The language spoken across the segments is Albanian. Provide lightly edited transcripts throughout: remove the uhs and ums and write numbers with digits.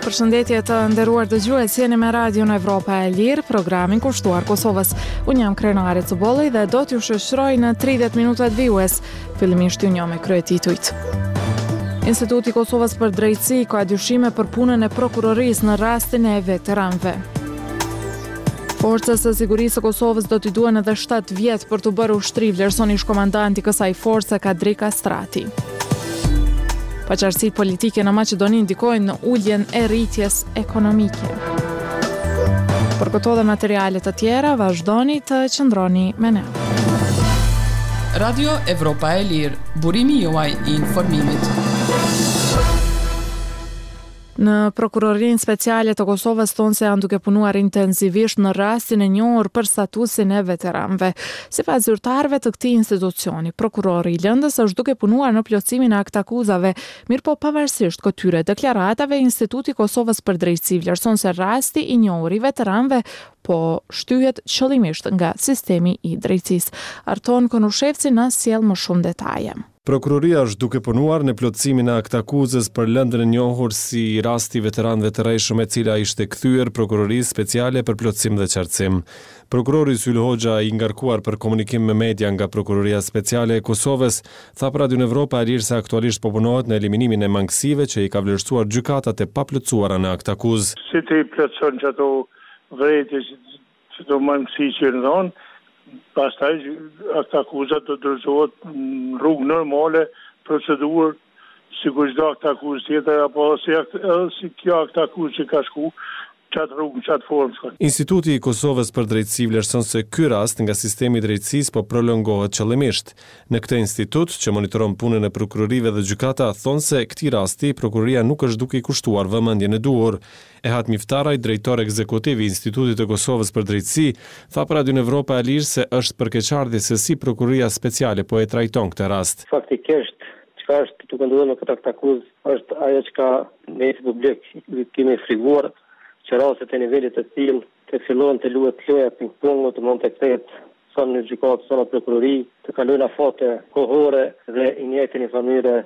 Përshëndetje të nderuar dëgjues, jeni me Radion Evropa e Lirë, programin kushtuar Kosovës. Unë jam Krenare Cubolli dhe do t'ju shoqëroj në 30 minutat vijues. Fillimisht ju njoh me kryetitujt. Instituti i Kosovës për Drejtësi ka dyshime për punën e prokurorisë në rastin e veteranëve. Forcës së sigurisë së Kosovës do t'i duhen edhe 7 vjet për të bërë ushtri, vlerëson ish komandanti kësaj force Kadri Kastrati. Paqartësitë politike në Maqedoni ndikojnë në uljen e rritjes ekonomike. Për këto dhe materiale të tjera, vazhdoni të qëndroni me ne. Radio Evropa e Lirë, burimi juaj i informimit. Në Prokurorinë Speciale të Kosovës thonë se janë duke punuar intensivisht në rastin e njohur për statusin e veteranëve. Sipas zyrtarëve të këtij institucioni, prokurori i lëndës është duke punuar në plotësimin e aktakuzave, mirëpo pavarësisht këtyre deklaratave, Instituti i Kosovës për Drejtësi vlerëson se rasti i njohur i veteranëve po shtyhet qëllimisht nga sistemi i drejtësisë. Arton Konushevci na sjell më shumë detaje. Prokuroria është duke punuar në plotësimin e aktakuzës për lëndën e njohur si rasti veteranëve të rrejshëm e cila ishte kthyer Prokurorisë Speciale për plotësim dhe qartësim. Prokurori Syl Hoxha, i ngarkuar për komunikim me media nga Prokuroria Speciale e Kosovës, tha për Radion Evropa e Lirë se aktualisht po punohet në eliminimin e mangësive që i ka vlerësuar gjykatat e paplotësuara në aktakuzë. Si ti plotëson që ato vrejtje që do mangësi që në dhonë, pastaj aktakuzat do dorëzohet në rrugë normale, procedurë, si kur çdo aktakuzë tjetër, apo si kjo aktakuzë që ka shku, qatë rrugë, qatë formë. Instituti i Kosovës për Drejtësi vlerëson se ky rast nga sistemi i drejtësisë po prolongohet qëllimisht. Në këtë institut, që monitoron punën e prokurorive dhe gjykata, thonë se këtij rasti prokuroria nuk është duke i kushtuar vëmendjen e duhur. Ehat Miftaraj, drejtor ekzekutiv i Institutit të Kosovës për Drejtësi, tha për Radion Evropa e Lirë se është përkeqardhje se si Prokuroria Speciale po e trajton këtë rast. Faktikisht, çka është duke ndodhur në këtë aktakuzë është ajo që ne si publik kemi friguar, që rastet e nivelit të tillë të fillojnë të luhet loja ping-pong, të mund të kthehet son në gjykatë, son në prokurori, të kalojnë afate kohore dhe i njëjtën mënyrë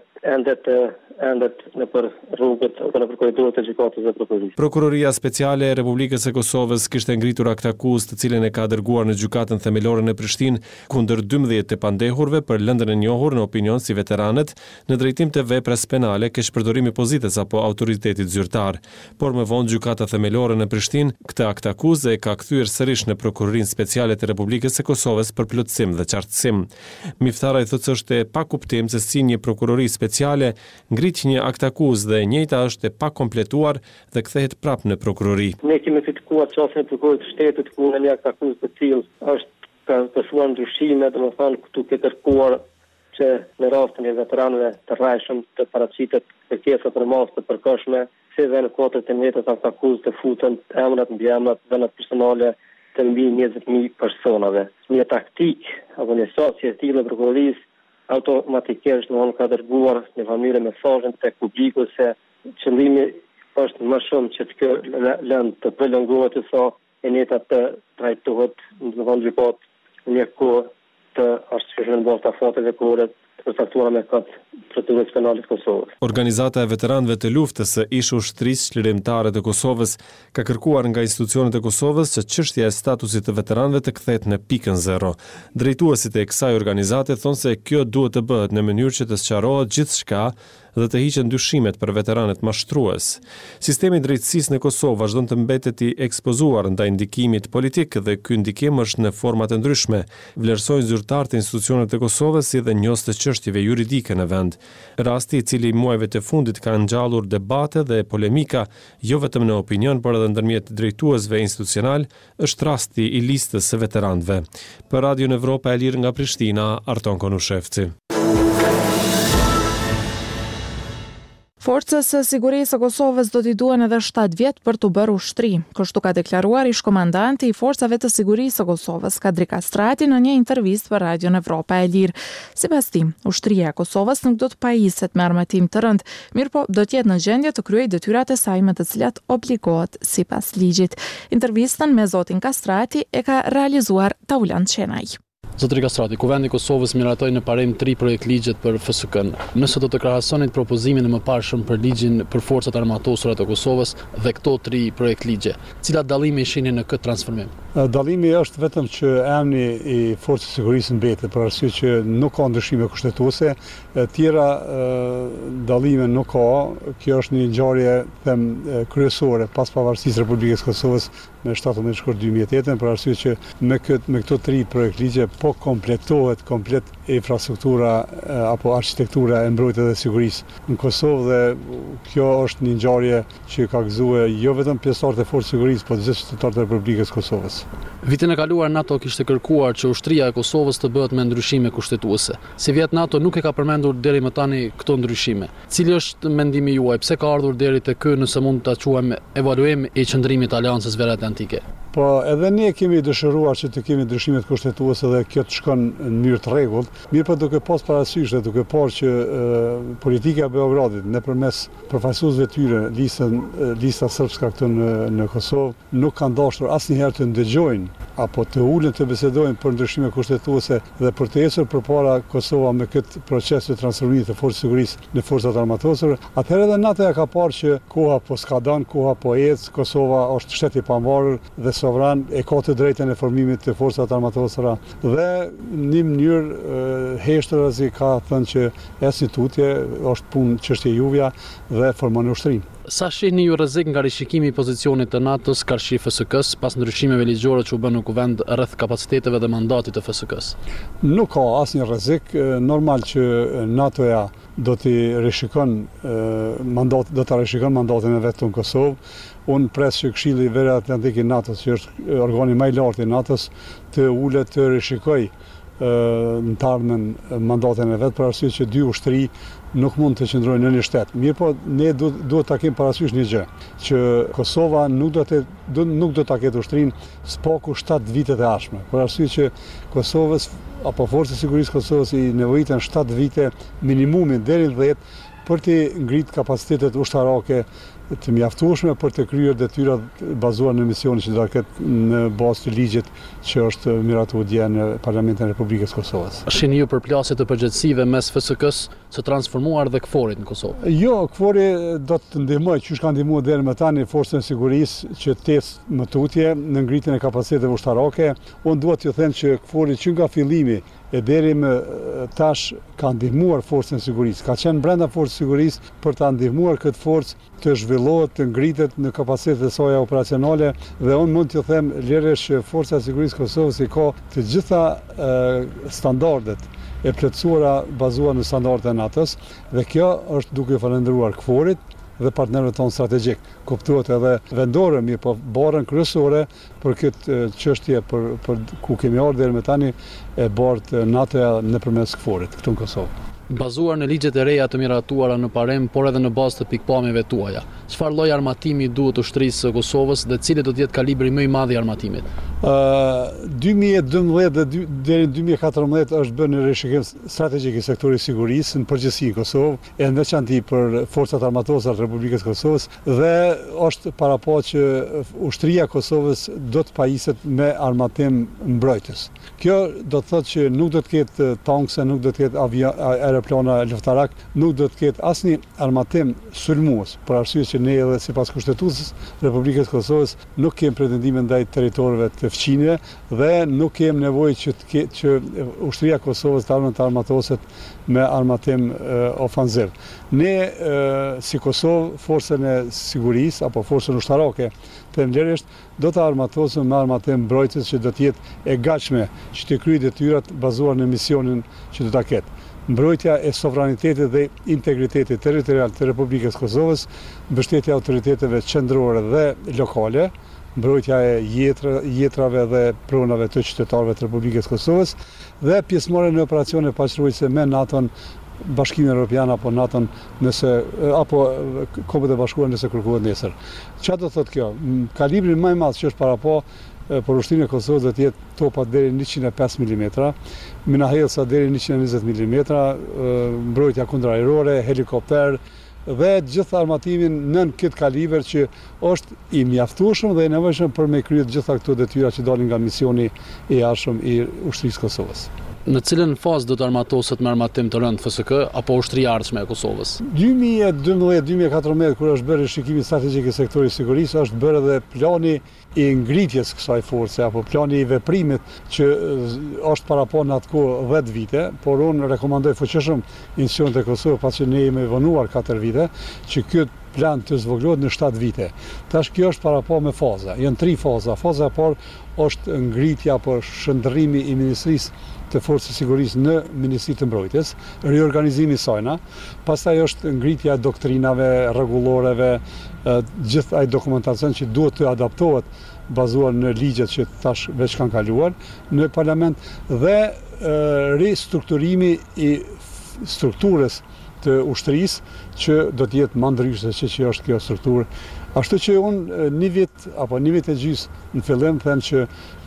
endet në për rrugët apo në për korridorët e gjykatës dhe prokurorisë. Prokuroria Speciale e Republikës së Kosovës kishte ngritur aktakuzë të cilën e ka dërguar në gjykatën themelore në Prishtinë kundër 12 të pandehurve për lëndën e njohur në opinion si veteranët në drejtim të veprës penale ke shpërdorimi pozitës apo autoritetit zyrtar. Por më vonë gjykata themelore në Prishtinë këtë aktakuzë e ka kthyer sërish në Prokurorinë Speciale të Republikës së Kosovës për plotësim dhe qartësim. Miftaraj thotë se është e pakuptim se si një prokurori speciale ngrit një aktakuzë dhe e njëjta është e pakompletuar dhe kthehet prapë në prokurori. Ne kemi kritikuar çështjen e prokurorit të shtetit ku në një aktakuzë të tillë është ka pësuar ndryshime, domethënë këtu ke kërkuar që në rastin e veteranëve të rrajshëm të paraqitet kërkesa për masë të përkohshme, si dhe në kuadrat e njëjtës aktakuzë të futen emrat mbi emrat, dhënat personale të mbi 20.000 personave. Një taktik apo një sosje e tillë prokurorisë automatikisht ka dërguar në mënyrë mesazhin tek publiku se qëllimi është më shumë që të lëndë të prolongohet sa e njëjta të trajtohet në gjykatë një kohë të arsyeshme në bazë të afateve kohore të caktuara me këtë procedurë penale të Kosovës. Organizata e veteranëve të luftës së ish ushtrisë çlirimtare të Kosovës ka kërkuar nga institucionet e Kosovës që çështja e statusit të veteranëve të kthehet në pikën zero. Drejtuesit e kësaj organizate thonë se kjo duhet të bëhet në mënyrë që të sqarohet gjithçka dhe të hiqen dyshimet për veteranët mashtrues. Sistemi i drejtësisë në Kosovë vazhdon të mbetet i ekspozuar ndaj ndikimit politik dhe ky ndikim është në forma të ndryshme, vlerësojnë zyrtarët e institucioneve të Kosovës si dhe njohës të çështjeve juridike në vend. Rasti i cili muajve të fundit ka ngjallur debate dhe polemika jo vetëm në opinion, por edhe ndërmjet drejtuesve institucional, është rasti i listës së veteranëve. Për Radion Evropa e Lirë nga Prishtina, Arton Konushevci. Forcës së sigurisë së Kosovës do t'i duhen edhe 7 vjet për të bërë ushtri. Kështu ka deklaruar ish komandanti i forcave të sigurisë së Kosovës, Kadri Kastrati, në një intervistë për Radion Evropa e Lirë. Sipas tij, ushtria e Kosovës nuk do të pajiset me armatim të rënd, mirëpo do të jetë në gjendje të kryejë detyrat e saj me të cilat obligohet sipas ligjit. Intervistën me zotin Kastrati e ka realizuar Taulan Qenaj. Zotëri Kastrati, Kuvendi i Kosovës miratoi në parim 3 projekt ligjet për FSK-n. Nëse do të krahasonit propozimin e mëparshëm për ligjin për forcat armatosura të Kosovës dhe këto 3 projekt ligje, cilat dallime shihni në këtë transformim? Dallimi është vetëm që emri i Forcës së Sigurisë mbetet, për arsye që nuk ka ndryshime kushtetuese, tjera dallime nuk ka. Kjo është një ngjarje kryesore pas pavarësisë Republikës Kosovës me 17 shkurt 2008, për arsye që me këto 3 projekt ligje po kompletohet komplet infrastruktura apo arkitektura e mbrojtjes dhe sigurisë në Kosovë, dhe kjo është një ngjarje që ka gëzuar jo vetëm pjesëtarët e Forcës së Sigurisë, por gjithë qytetarët e Republikës Kosovës. Vitin e kaluar NATO kishte kërkuar që ushtria e Kosovës të bëhet me ndryshime kushtetuese. Si vjet NATO nuk e ka përmendur deri më tani këto ndryshime. Cili është mendimi juaj? Pse ka ardhur deri te ky, nëse mund ta quajmë evaluim i qëndrimit të Aleancës Veriatlantike? Po edhe ne kemi dëshiruar që të kemi ndryshimet kushtetuese dhe kjo të shkon në mënyrë të rregullt, mirë po duke pas parasysh dhe duke parë që politika e Beogradit nëpërmes përfaqësuesve të tyre, lista srpska këtu në Kosovë, nuk kanë dashur asnjëherë të ndëgjojnë apo të ulen të bisedojnë për ndryshime kushtetuese dhe për të ecur përpara Kosova me këtë proces të transformimit të Forcës së Sigurisë në forcat armatosur. Atëherë edhe NATO ka parë që koha po s'ka dalë, koha po ecë, Kosova është shtet i pavarur dhe sovran, e ka të drejtën e formimit të forcat armatosura dhe në mënyrë heshtërazi ka thënë që asnjë tutje është punë çështje juvja dhe formon ushtrin. Sa shihni ju rrezik nga rishikimi i pozicionit të NATO-s karshi FSK-s pas ndryshimeve ligjore që u bën në kuvend rreth kapaciteteve dhe mandatit të FSK-s? Nuk ka asnjë rrezik, normal që NATO-ja do të rishikon mandatin e vet në Kosovë. Unë pres që Këshilli Veriatlantik i NATO-s, që është organi më i lartë i NATO-s, të ulet të rishikoj në të ardhmen mandatin e vet, për arsye që 2 ushtri nuk mund të qëndrojnë në një shtet. Mirë po, ne duhet ta kemi parasysh një gjë, që Kosova nuk do ta ketë ushtrinë spaku 7 vitet e ardhshme, për arsye që Kosovës apo Forcat e Sigurisë Kosovës i nevojiten 7 vite minimumin deri në 10 për të ngritë kapacitetet ushtarake të mjaftueshme për të kryer detyrat bazuar në misionin që do ta ketë në bazë të ligjit që është miratuar dje në Parlamentin e Republikës Kosovës. Shihni ju përplasje të përgjegjësive mes FSK-s së transformuar dhe KFOR-it në Kosovë? Jo, KFOR-i do të ndihmojë, që ka ndihmuar deri më tani Forcën e Sigurisë që të ecë më tutje në ngritjen e kapaciteteve ushtarake. Unë dua t'ju them që KFOR-i që nga fillimi e deri më tash ka ndihmuar Forcën e Sigurisë, ka qenë brenda Forcës së Sigurisë për ta ndihmuar këtë forcë të zhvillohet, të ngritet në kapacitetet e saj operacionale, dhe unë mund t'ju them lirësh që Forca e Sigurisë Kosovës i ka të gjitha standardet e plotësuara bazuar në standardet e NATO-s, dhe kjo është duke falendëruar KFOR-it dhe partnerëve tonë strategjik. Kuptohet edhe vendore, mirë po barën kryesore për këtë çështje për ku kemi ardhur deri më tani e bart NATO-ja nëpërmes KFOR-it këtu në Kosovë. Bazuar në ligjet e reja të miratuara në parem, por edhe në bazë të pikpamjeve tuaja, çfarë lloj armatimi duhet ushtrisë së Kosovës dhe cili do të jetë kalibri më i madh i armatimit? 2012 deri 2014 është bërë një rishikim strategjik i sektorit sigurisë në përgjithësi në Kosovë, e në veçanti për forcat armatosura të Republikës Kosovës, dhe është parapo që ushtria e Kosovës do të pajiset me armatim mbrojtës. Kjo do të thotë që nuk do të ketë tankse, nuk do të ketë aeroplana luftarak, nuk do të ketë asnjë armatim sulmues, për arsye që ne edhe sipas kushtetuesës Republikës Kosovës nuk kemi pretendime ndaj territorëve të fqinjve dhe nuk kemi nevojë që ushtria e Kosovës të armatoset me armatim ofanziv. Ne si Kosovë, forcën e sigurisë apo forcën ushtarake themlerisht do të armatosim me armatim mbrojtës që do të jetë e gatshme që të kryejë detyrat bazuar në misionin që do ta ketë. Mbrojtja e sovranitetit dhe integritetit territorial të Republikës Kosovës, mbështetja e autoriteteve qendrore dhe lokale, mbrojtja e jetrave dhe pronave të qytetarëve të Republikës Kosovës dhe pjesëmarrja në operacione paqëruese me NATO-n, Bashkimin Evropian apo NATO-n apo Kombët e Bashkuara nëse kërkohet nesër. Çfarë do thotë kjo? Kalibri më i madh që është parapo për ushtrinë e Kosovës do të jetë topa deri 105 mm, minahellsa deri 120 mm, mbrojtja kundërajrore, helikopter, dhe gjithë armatimin nën këtë kaliber që është i mjaftueshëm dhe i nevojshëm për me kryer gjitha këto detyra që dalin nga misioni i jashtëm i ushtrisë Kosovës. Në cilën fazë do të armatoset me armatim të rënd FSK apo ushtria ardhshme e Kosovës? 2012-2014 kur është bërë rishikimi strategjik i sektorit sigurisë, është bërë edhe plani i ngritjes kësaj force apo plani i veprimit që është parapo në atë kohë 10 vite, por unë rekomandoj fuqishëm institucionet e Kosovës, pasi ne jemi vonuar 4 vite, që ky plan të zvoglohet në 7 vite. Tash kjo është parapo me faza. Janë 3 faza. Faza e parë është ngritja apo shndërrimi i Ministrisë të Forcës Sigurisë në Ministri të Mbrojtjes, riorganizimi i saj. Pastaj është ngritja e doktrinave, rregulloreve, gjithë ai dokumentacion që duhet të adaptohet bazuar në ligjet që tash veç kanë kaluar në parlament dhe ristrukturimi i strukturës të ushtrisë që do të jetë më ndryshe se që është kjo strukturë. Ashtu që unë një vit e gjys në fillim them që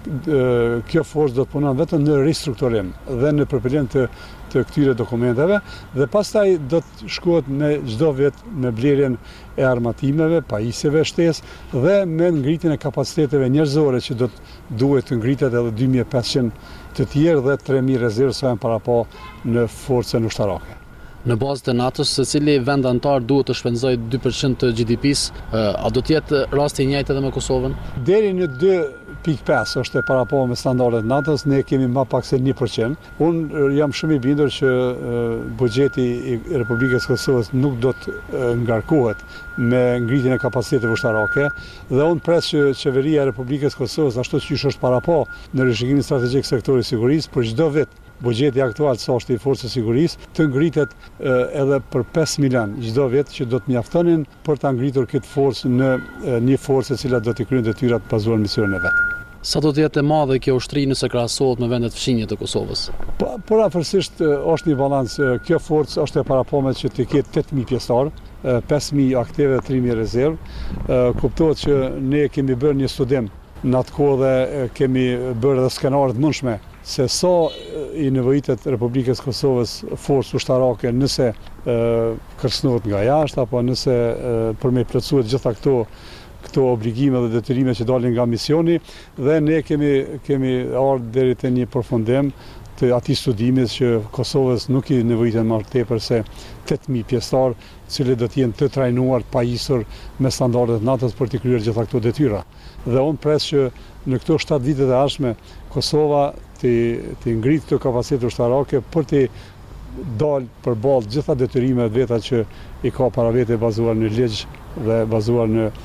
kjo forcë do të punon vetëm në ristrukturim dhe në përpilim të këtyre dokumenteve dhe pastaj do të shkohet me çdo vit me blerjen e armatimeve, pajisjeve shtesë dhe me ngritjen e kapaciteteve njerëzore që duhet të ngritet edhe 2500 të tjerë dhe 3000 rezervë sa janë parapo në forcën ushtarake. Në bazë të NATO-s, secili vend antar duhet të shpenzojë 2% të GDP-s, a do të jetë rasti i njëjtë edhe me Kosovën? Deri në 2.5 është e parapo me standardet NATO-s, ne kemi më pak se 1%. Unë jam shumë i bindur që buxheti i Republikës Kosovës nuk do të ngarkohet me ngritjen e kapaciteteve ushtarake dhe unë pres që qeveria e Republikës Kosovës, ashtu siç është parapo në rishikimin strategjik sektorit sigurisë, për çdo vit buxheti aktual sa është i forcës sigurisë të ngritet edhe për 5 milion çdo vit që do të mjaftonin për ta ngritur këtë forcë në një forcë e cila do të kryejë detyrat bazuar në misionin e vet. Sa do të jetë e madhe kjo ushtri nëse krahasohet me vendet fshinje të Kosovës? Por afërsisht është një balans. Kjo forcë është e parapomet që të ketë 8000 pjesëtar, 5000 aktive, 3000 rezervë. Kuptohet që ne kemi bërë një studim në atë kohë dhe kemi bërë edhe skenare të mundshme se sa i nevojitet Republikës Kosovës forcë ushtarake nëse kërcënohet nga jashtë apo nëse për me plotësuar gjitha këto obligime dhe detyrime që dalin nga misioni dhe ne kemi ardhur deri te një përfundim të atij studimit që Kosovës nuk i nevojitet më tepër se 8000 pjesëtar, cilët do të jenë të trajnuar, pajisur me standardet NATO-s për të kryer gjitha këto detyra. Dhe unë pres që në këto 7 vite të ardhshme Kosova të ngritë këto kapacitet ushtarake për të dalë përballë gjitha detyrimeve të veta që i ka para vete bazuar në ligj dhe bazuar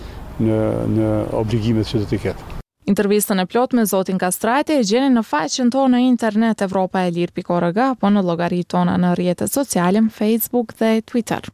në obligimet që do t'i ketë. Intervistën e plot me zotin Kastrati e gjeni në faqen tonë në internet evropaelir.org apo në llogaritë tona në rrjetet sociale, Facebook dhe Twitter.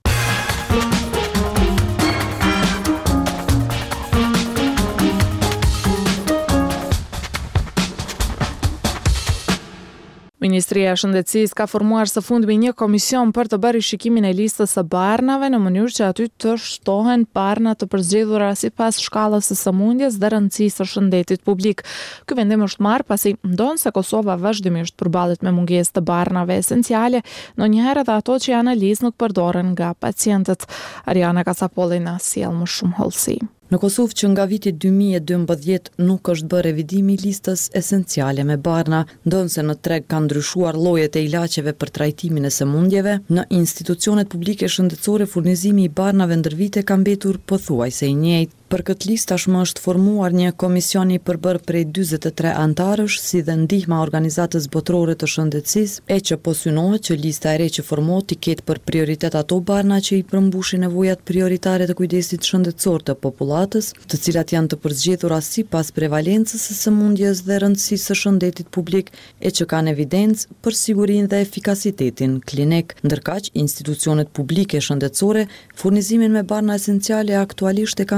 Ministria e Shëndetësisë ka formuar së fundmi një komision për të bërë rishikimin e listës së barnave në mënyrë që aty të shtohen barna të përzgjedhura sipas shkallës së sëmundjes dhe rëndësisë së shëndetit publik. Ky vendim është marrë pasi ndon se Kosova vazhdimisht përballet me mungesë të barnave esenciale, ndonjëherë edhe ato që janë analizë nuk përdoren nga pacientët. Ariana Kasapolli na sjell më shumë hollësi. Në Kosovë që nga viti 2012 nuk është bërë revidimi i listës esenciale me barna, ndonse në treg kanë ndryshuar llojet e ilaçeve për trajtimin e sëmundjeve, në institucionet publike shëndetësore furnizimi i barnave ndër vite ka mbetur pothuajse i njëjtë. Për këtë listë tashmë është formuar një komision i përbërë prej 43 antarësh, si dhe ndihma organizatës botërore të shëndetësisë, e që po synohet që lista e re që formohet të ketë për prioritet ato barna që i përmbushin nevojat prioritare të kujdesit shëndetësor të popullatës, të cilat janë të përzgjedhura sipas prevalencës së sëmundjes dhe rëndësisë së shëndetit publik, e që kanë evidencë për sigurinë dhe efikasitetin klinik. Ndërkaq, institucionet publike shëndetësore furnizimin me barna esenciale aktualisht e kanë rreth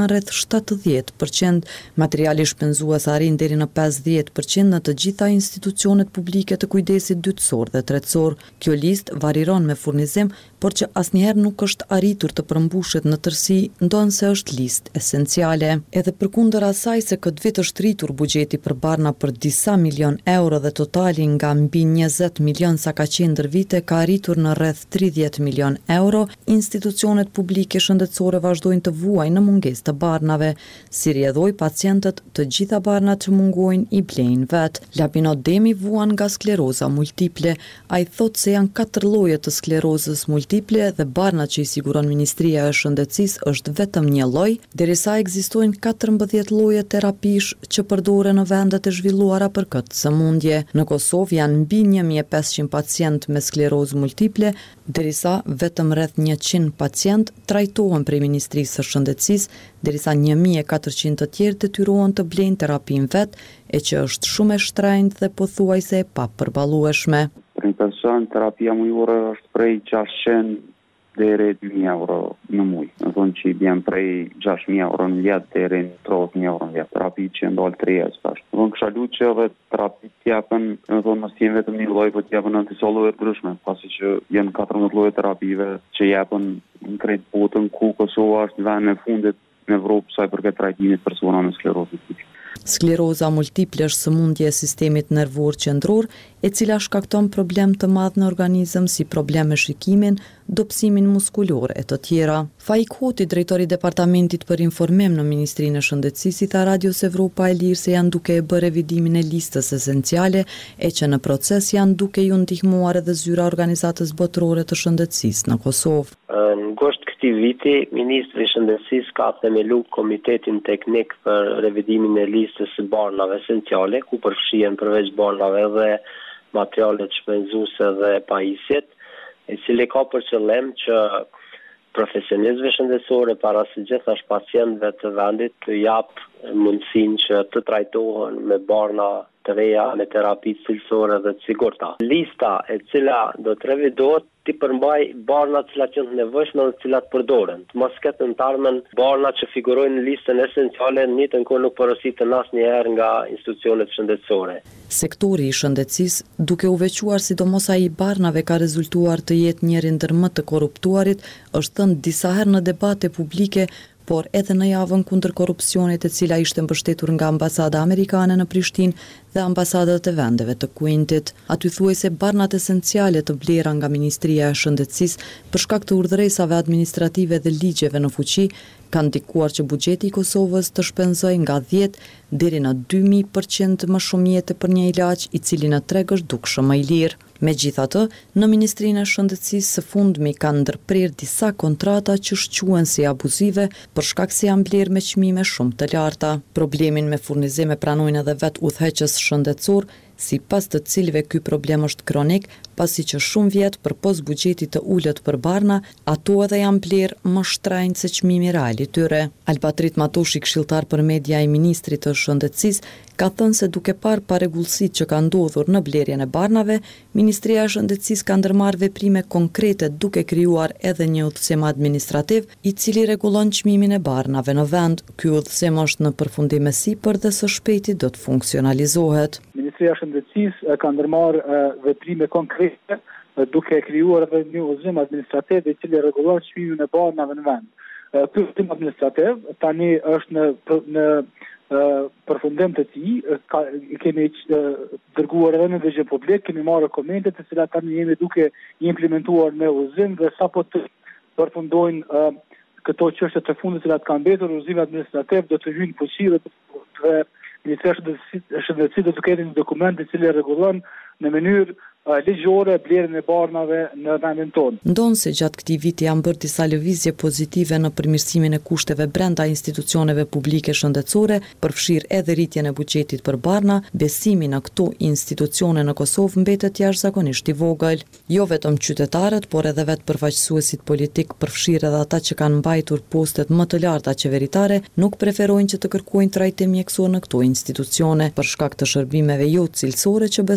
70%, materiali shpenzues arrin deri në 50% në të gjitha institucionet publike të kujdesit dytësor dhe tretësor. Kjo listë variron me furnizim, por që asnjëherë nuk është arritur të përmbushet në tërësi, ndonse është listë esenciale. Edhe përkundër asaj se këtë vit është rritur buxheti për Barna për disa milion euro dhe totali nga mbi 20 milion sa ka qenë ndër vite ka arritur në rreth 30 milion euro, institucionet publike shëndetësore vazhdojnë të vuajnë në mungesë të barnave. Si rrjedhoi pacientët, të gjitha barnat që mungojnë i blejnë vet. Lapinot Demi vuan nga skleroza multiple. Ai thotë se janë 4 lloje të sklerozës multiple dhe barnat që i siguron Ministria e Shëndetësisë është vetëm një lloj, derisa ekzistojnë 14 lloje terapish që përdoren në vendet e zhvilluara për këtë sëmundje. Në Kosovë janë mbi 1500 pacient me sklerozë multiple, derisa vetëm rreth 100 pacient trajtohen prej Ministrisë së Shëndetësisë, derisa 1400 të tjerë detyrohen të blejnë terapin vet, e që është shumë e shtrenjtë dhe pothuajse e papërballueshme. Për një person, terapia mujore është prej 600 deri 2.000 euro në muj. Në thonë që i bjen prej 6.000 euro në vjetë deri në 30.000 euro në vjetë. Terapi që ndalë 3 jetë pashtë. Në thonë kësha lu që edhe terapi t'jepen, në thonë mos t'jen vetëm një loj, po t'jepen në disa lloje të ndryshme, pasi që jenë 14 lloje terapive që jepen në krejt botën, ku Kosova është në vend në fundit në Evropë sa i përket trajtimit persona me sklerozë multiple. Skleroza multiple është sëmundje e sistemit nervor qendror, e cila shkakton problem të madh në organizëm si problem me shikimin, dobësimin muskulor e të tjera. Faik Hoti, drejtori i Departamentit për Informim në Ministrinë e Shëndetësisë, i tha Radios Evropa e Lirë se janë duke e bërë revidimin e listës esenciale, e që në proces janë duke ju ndihmuar edhe zyra organizatës botërore të shëndetësisë në Kosovë. Në gosht këtij viti, Ministri i Shëndetësisë ka themelu Komitetin Teknik për revidimin e listës së barnave esenciale, ku përfshihen përveç barnave dhe materialet shpenzuese dhe pajisjet, i cili ka për qëllim që profesionistëve shëndetësore para së gjithash pacientëve të vendit të jap mundësinë që të trajtohen me barna të reja me terapi cilësore dhe të sigurta. Lista e cila do të revidohet ti përmbaj barnat cilat janë të nevojshme dhe cilat përdoren. Të mos ketë në tarmen barnat që figurojnë në listën esenciale në njëjtën kohë nuk porositen asnjëherë nga institucionet shëndetësore. Sektori i shëndetësisë, duke u veçuar sidomos ai i barnave ka rezultuar të jetë njëri ndër më të korruptuarit, është thënë disa herë në debate publike, por edhe në javën kundër korrupsionit e cila ishte mbështetur nga ambasada amerikane në Prishtinë dhe ambasadat e vendeve të Kuintit. Aty thuaj se barnat esenciale të blera nga Ministria e Shëndetësisë për shkak të urdhëresave administrative dhe ligjeve në fuqi kanë ndikuar që buxheti i Kosovës të shpenzojë nga 10 deri në 2000% më shumë jetë për një ilaç i cili në treg është dukshëm më i lirë. Megjithatë, në Ministrinë e Shëndetësisë së fundmi kanë ndërprer disa kontrata që shquhen si abuzive për shkak se janë blerë me çmime shumë të larta. Problemin me furnizim e pranojnë edhe vet udhëheqës shëndetësor, sipas të cilëve ky problem është kronik, pasi që shumë vjet përpos buxhetit të ulët për barna, ato edhe janë blerë më shtrenjtë se çmimi real i tyre. Albatrit Matoshi, këshilltar për media i Ministrit të Shëndetësisë, ka thënë se duke parë parregullësitë që kanë ndodhur në blerjen e barnave, Ministria e Shëndetësisë ka ndërmarrë veprime konkrete duke krijuar edhe një udhëzim administrativ i cili rregullon çmimin e barnave në vend. Ky udhëzim është në përfundim me sipër dhe së shpejti do të funksionalizohet. Ministria e Shëndetësisë ka ndërmarrë veprime konkrete duke krijuar edhe një udhëzim administrativ i cili rregullon çmimin e barnave në vend. Ky udhëzim administrativ tani është në përfundim të tij, kemi dërguar edhe në vëzhgim publik, kemi marrë komente të cilat tani jemi duke implementuar me udhëzim dhe sapo të përfundojnë këto çështje të fundit të cilat kanë mbetur, udhëzimi administrativ do të hyjë në fuqi dhe Ministria e Shëndetësisë do të ketë një dokument i cili rregullon në mënyrë ligjore blerjen e barnave në vendin tonë. Ndonë se gjatë këtij viti janë bërë disa lëvizje pozitive në përmirësimin e kushteve brenda institucioneve publike shëndetësore, përfshirë edhe rritjen e buxhetit për barna, besimi në këto institucione në Kosovë mbetet jashtëzakonisht i vogël. Jo vetëm qytetarët, por edhe vetë përfaqësuesit politik, përfshirë edhe ata që kanë mbajtur postet më të larta qeveritare, nuk preferojnë që të kërkojnë trajtim mjekësor në këto institucione për shkak të shërbimeve jo cilësore që besohet se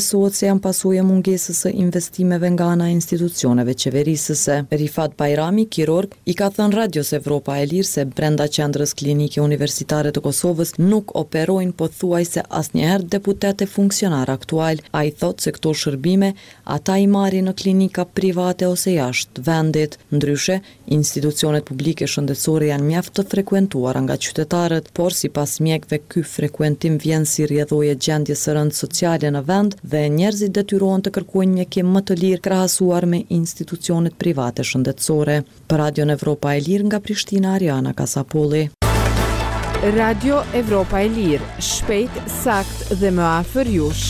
se janë pasojë e mungesës së investimeve nga ana e institucioneve qeverisëse. Rifat Bajrami, kirurg, i ka thënë Radios Evropa e Lirë se brenda qendrës klinike universitare të Kosovës nuk operojnë pothuajse asnjëherë deputete funksionar aktual. Ai thotë se këto shërbime ata i marrin në klinika private ose jashtë vendit. Ndryshe, institucionet publike shëndetësore janë mjaft të frekuentuara nga qytetarët, por sipas mjekëve ky frekuentim vjen si rrjedhojë gjendjes së rëndë sociale në vend dhe njerëzit detyrohen të kërkojnë mjekim më të lirë krahasuar me institucionet private shëndetësore. Për Radion Evropa e Lirë nga Prishtina, Ariana Kasapolli. Radio Evropa e Lirë, shpejt, sakt dhe më afër jush.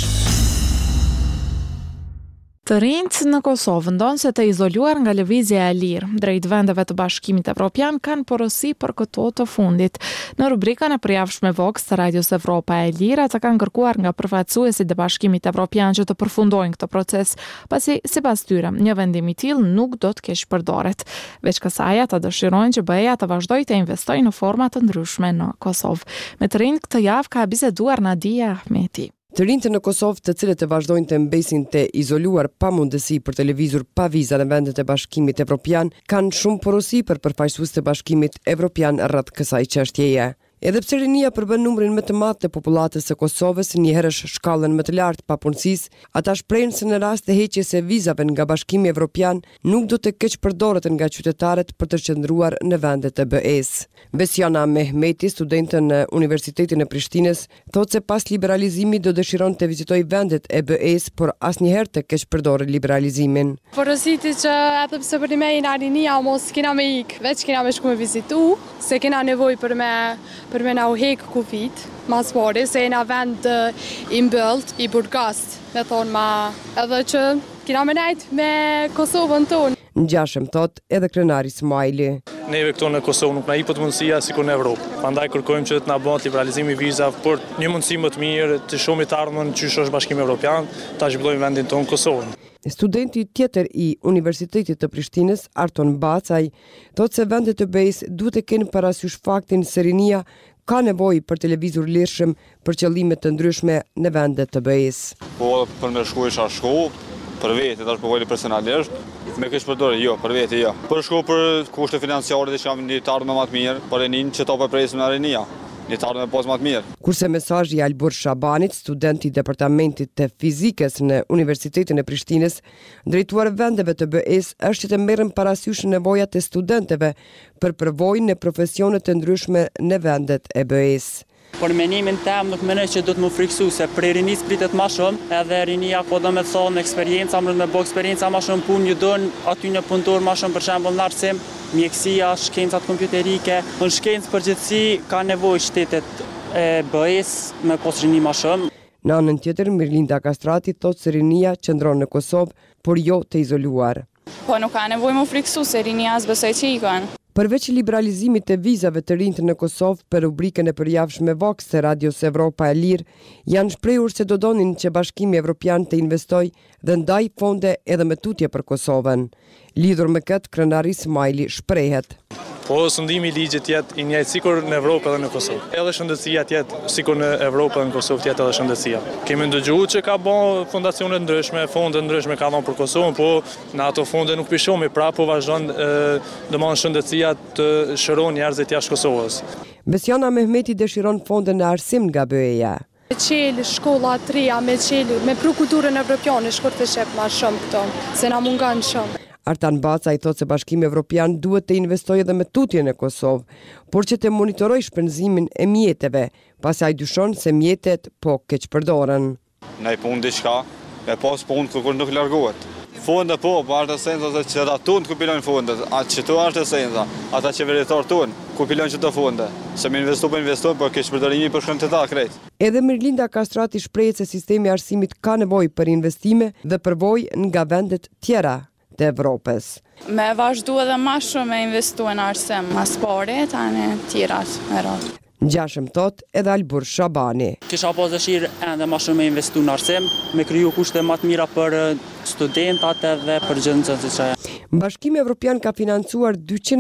Të rinjt në Kosovë ndonë se të izoluar nga lëvizja e lirë drejt vendeve të Bashkimit Evropian kanë porosi për këto të fundit. Në rubrikën e përjavshme Vox të Radios Evropa e Lirë ata kanë kërkuar nga përfaqësuesit e Bashkimit Evropian që të përfundojnë këtë proces, pasi sipas tyre një vendim i tillë nuk do të keq përdoret. Veç kësaj ata dëshirojnë që BE-ja të vazhdojë të investojë në forma të ndryshme në Kosovë. Me të rinjt këtë javë ka biseduar Nadia Ahmeti. Të rinjtë në Kosovë, të cilët e vazhdojnë të mbesin të izoluar pa mundësi për të lëvizur pa viza në vendet e Bashkimit Evropian, kanë shumë porosi për përfaqësuesit e Bashkimit Evropian rreth kësaj çështjeje. Edhe pse rinia përbën numrin më të madh të popullatës së Kosovës, njëherësh shkallën më të lartë papunësisë, ata shprehin se në rast të heqjes së vizave nga Bashkimi Evropian nuk do të keq përdoret nga qytetarët për të qëndruar në vendet e BE-s. Vesjana Mehmeti, studente në Universitetin e Prishtinës, thotë se pas liberalizimit do dëshiron të vizitojë vendet e BE-s, por asnjëherë të keq përdoret liberalizimin. Porositi që edhe pse për ne na rinia mos kena me ik, veç kena me shku me vizitu, se kena nevojë për me na u hek kufit, mas pari, se jena vend i mbëllt, i burgast, me thonë ma, edhe që kena me najt me Kosovën tonë. Ngjashëm thot edhe krenari Smajli. Neve këto në Kosovë nuk na jepet mundësia sikur në Evropë. Prandaj kërkojmë që të na bëhet liberalizimi i vizave për një mundësi më të mirë të shohim të ardhmen çysh është Bashkimi Evropian, ta zhvillojmë vendin tonë Kosovën. Studenti tjetër i Universitetit të Prishtinës, Arton Bacaj, thotë se vendet e BE-s duhet të kenë parasysh faktin se rinia ka nevojë për të lëvizur lirshëm për qëllime të ndryshme në vendet të BE-s. Po për me shku isha shku, për vete, tash po voli personalisht, me keq përdorje, jo, për vete, jo. Për shku për kushte financiare dhe që kam një të ardhme më të mirë, për rinin që ta presim në rinia. Një të ardhme pas më të mirë. Kurse mesazhi i Albur Shabanit, student i Departamentit të Fizikës në Universitetin e Prishtinës, drejtuar vendeve të BE-s, është që të merren parasysh nevojat e studentëve për përvojën në profesione të ndryshme në vendet e BE-s. Por menimin tem nuk mendoj që do të më friksu se për rinis pritet më shumë, edhe rinia po do me thonë eksperjenca, më me bë eksperjenca më shumë punë, një don aty një punëtor më shumë për shembull në arsim, mjekësia, shkencat kompjuterike. Në shkencë përgjithësi ka nevojë shtetet e BE-s me pas rini më shumë. Në anën tjetër, Mirlinda Kastrati thotë se rinia qëndron në Kosovë, por jo të izoluar. Po nuk ka nevojë më friksu se rinia as besoj që ikën. Përveç liberalizimit të vizave të rinjtë në Kosovë për rubrikën e përjavshme Vox të Radios Evropa e Lirë, janë shprehur se do donin që Bashkimi Evropian të investojë dhe ndaj fonde edhe me tutje për Kosovën. Lidhur me këtë, krenari Smajli shprehet. Po sundimi i ligjit jetë i njëjtë sikur në Evropë edhe në Kosovë. Edhe shëndetësia jetë sikur në Evropë edhe në Kosovë jetë edhe shëndetësia. Kemi ndëgjuar që ka bën fondacione ndryshme, fonde ndryshme ka dhënë për Kosovën, po në ato fonde nuk pishomi, pra po vazhdon domosdoshmë shëndetësia të shëron njerëzit jashtë Kosovës. Vesjana Mehmeti dëshiron fonde në arsim nga BE-ja. Me qelë shkolla të reja, me pru kulturën evropiane, shkurt të shep ma shumë këto, se na mungan shumë. Artan Bacaj thotë se Bashkimi Evropian duhet të investojë edhe me tutje në Kosovë, por që të monitorojë shpenzimin e mjeteve, pasi ai dyshon se mjetet po keq përdoren. Ne punë diçka, e pas punë kur nuk largohet. Fonde po është esenca se që ata tonë ku pilojnë fondet, atë që to është esenca, ata qeveritar tonë ku pilojnë çdo fonde. Se me investojnë, por keq përdorimi për shkak të ta krejt. Edhe Mirlinda Kastrati shprehet se sistemi i arsimit ka nevojë për investime dhe përvojë nga vendet tjera të Evropës. Me vazhdu edhe ma shumë me investu në arsim, mas pari, tani tjirat me radhë. Ngjashëm thot edhe Albur Shabani. Kisha pas dëshirë ende më shumë me investu në arsim, me kriju kushte më të mira për studentat edhe për gjithë nxënësit. Bashkimi Evropian ka financuar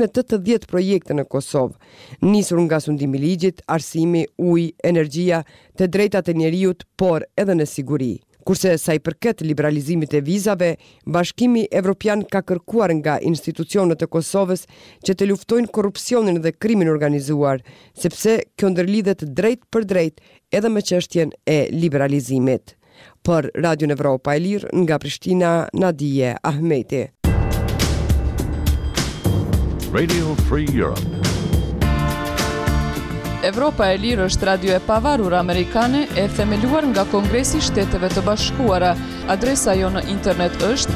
280 projekte në Kosovë, nisur nga sundimi i ligjit, arsimi, ujë, energjia, të drejtat e njeriut, por edhe në siguri. Kurse sa I përket liberalizimit e vizave, Bashkimi Evropian ka kërkuar nga institucionet e Kosovës që të luftojnë korrupsionin dhe krimin organizuar, sepse kjo ndërlidhet drejt për drejt edhe me çështjen e liberalizimit. Për Radio Evropa e Lirë nga Prishtina, Nadije Ahmeti. Radio Free Europe. Evropa e Lirë është radio e pavarur amerikane e themeluar nga Kongresi I Shteteve të Bashkuara. Adresa jo në internet është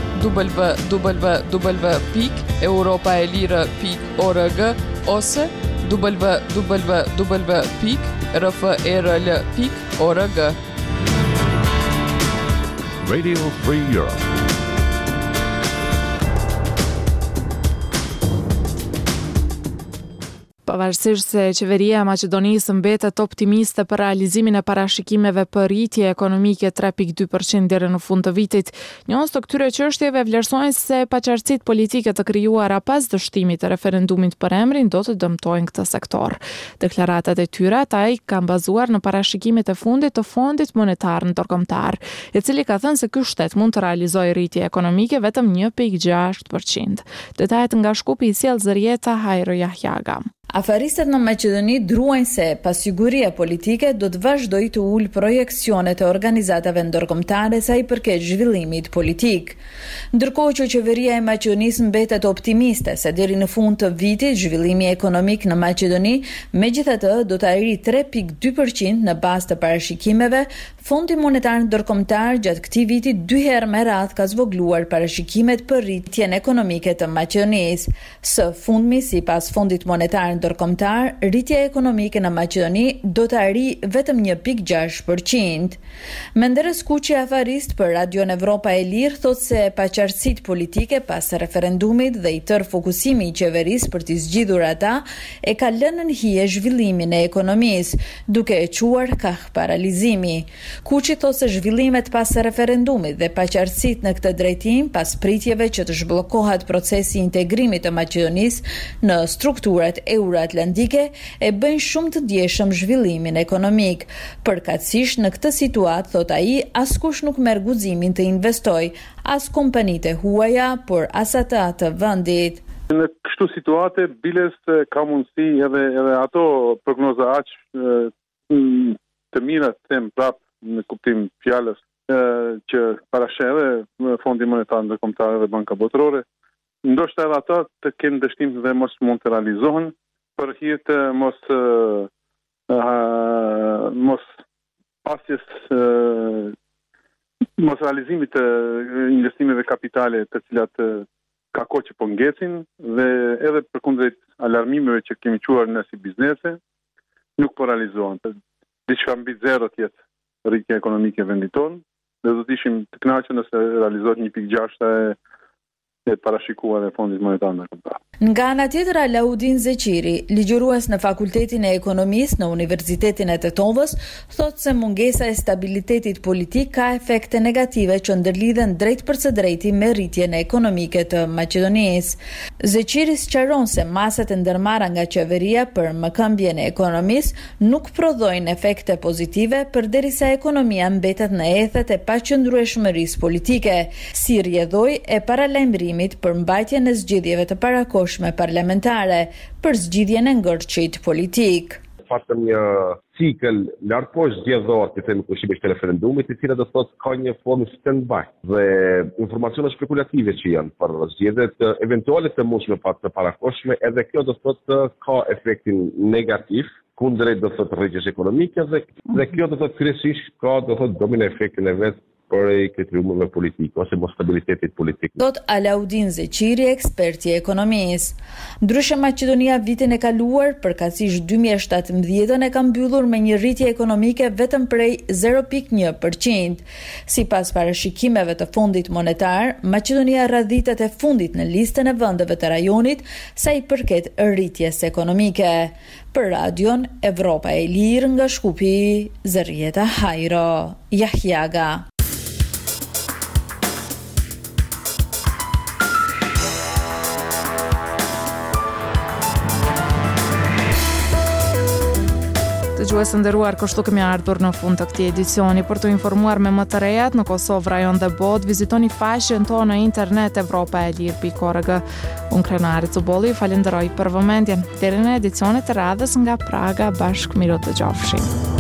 www.europaelire.org ose www.rfrl.org. Radio Free Europe. Pavarësisht se qeveria e Maqedonisë mbetet optimiste për realizimin e parashikimeve për rritje ekonomike 3.2% deri në fund të vitit, njësë të këtyre çështjeve vlerësojnë se paqartësitë politike të krijuara pas dështimit të referendumit për emrin do të dëmtojnë këtë sektor. Deklaratat e tyre taj kanë bazuar në parashikimet e fundit të Fondit Monetar Ndërkombëtar, I cili ka thënë se ky shtet mund të realizojë rritje ekonomike vetëm 1.6%. Detajet nga Shkupi I sjell Zërieta Hajro Jahjaga. Afaristët në Maqedoni druajnë se pasiguria politike do të vazhdojë të ulë projeksionet e organizatave ndërkombëtare sa I përket zhvillimit politik. Ndërkohë që qeveria e Maqedonisë mbetet optimiste se deri në fund të vitit zhvillimi ekonomik në Maqedoni megjithatë do të arrijë 3.2% në bazë të parashikimeve, Fondi Monetar Ndërkombëtar gjatë këtij viti 2 herë me radhë ka zvogluar parashikimet për rritjen ekonomike të Maqedonisë. Së fundmi, sipas Fondit Monetar Ndërkombëtar, rritja ekonomike në Maqedoni do të arrijë vetëm 1.6%. Menderes Kuqi, afarist për Radio Evropa e Lirë, thotë se paqartësitë politike pas referendumit dhe I tërë fokusimi I qeverisë për t'i zgjidhur ata e ka lënë në hije zhvillimin e ekonomisë, duke e quar kah paralizimi. Kuqi thotë se zhvillimet pas referendumit dhe paqartësitë në këtë drejtim pas pritjeve që të zhbllokohet procesi I integrimit të Maqedonisë në strukturat euroatlantike e bëjnë shumë të ndjeshëm zhvillimin ekonomik. Përkatësisht në këtë situatë, thot ai, askush nuk merr guximin të investojë, as kompanitë e huaja, por as ata të vendit. Në kështu situate, biles ka mundësi edhe ato prognoza aq të mira të them prap në kuptim fjalës që parasheve Fondi Monetar Ndërkombëtar dhe Banka Botërore, ndoshta edhe ata të kenë dështim dhe mos mund të realizohen për hir të mos realizimit të investimeve kapitale të cilat ka kohë që po ngecin dhe edhe përkundrejt alarmimeve që kemi quar ne si biznese nuk po realizohen. Diçka mbi zero të jetë rritja ekonomike e vendit tonë dhe do të ishim të kënaqur nëse realizohet 1.6% e parashikuar e Fondit Monetar Ndërkombëtar. Nga ana tjetër, Alaudin Zeqiri, ligjërues në Fakultetin e Ekonomisë në Universitetin e Tetovës, thotë se mungesa e stabilitetit politik ka efekte negative që ndërlidhen drejt për së drejti me rritjen ekonomike të Maqedonisë. Zeqiri sqaron se masat e ndërmarra nga qeveria për mëkëmbjen e ekonomisë nuk prodhojnë efekte pozitive përderisa ekonomia mbetet në ethet e paqëndrueshmërisë politike, si rrjedhoi e paralajmërimit për mbajtjen e zgjedhjeve të parakohshme parlamentare për zgjidhjen e ngërçit politik. Fatëm një cikël lart poshtë zgjedhor të themi kushimesh të referendumit, I cila do thotë ka një formë stand-by dhe informacione spekulative që janë për zgjedhjet eventuale të mundshme të parakohshme, edhe kjo do thotë ka efektin negativ kundrejt do thotë rritjes ekonomike dhe kjo do thotë kryesisht ka do thotë domino efektin e vet për kritërimeve politike ose mos stabilitetit politik. Thot Alaudin Zeqiri, eksperti I ekonomisë. Ndryshe Maqedonia vitin e kaluar, përkatësisht 2017 e ka mbyllur me një rritje ekonomike vetëm prej 0.1%. Sipas parashikimeve të Fondit Monetar, Maqedonia radhitet e fundit në listën e vendeve të rajonit sa I përket rritjes ekonomike. Për Radion Evropa e Lirë nga Shkupi, Zërieta Hajro Jahjaga. Dëgjues nderuar, kështu kemi ardhur në fund të këtij edicioni. Për të informuar me më të rejat në Kosovë, rajon dhe botë, vizitoni faqen tonë në internet evropaelir.org. Unë Krenari Cubolli, falenderoj për vëmendjen. Deri në edicionet e radhës nga Praga, bashkë miro të gjofshim.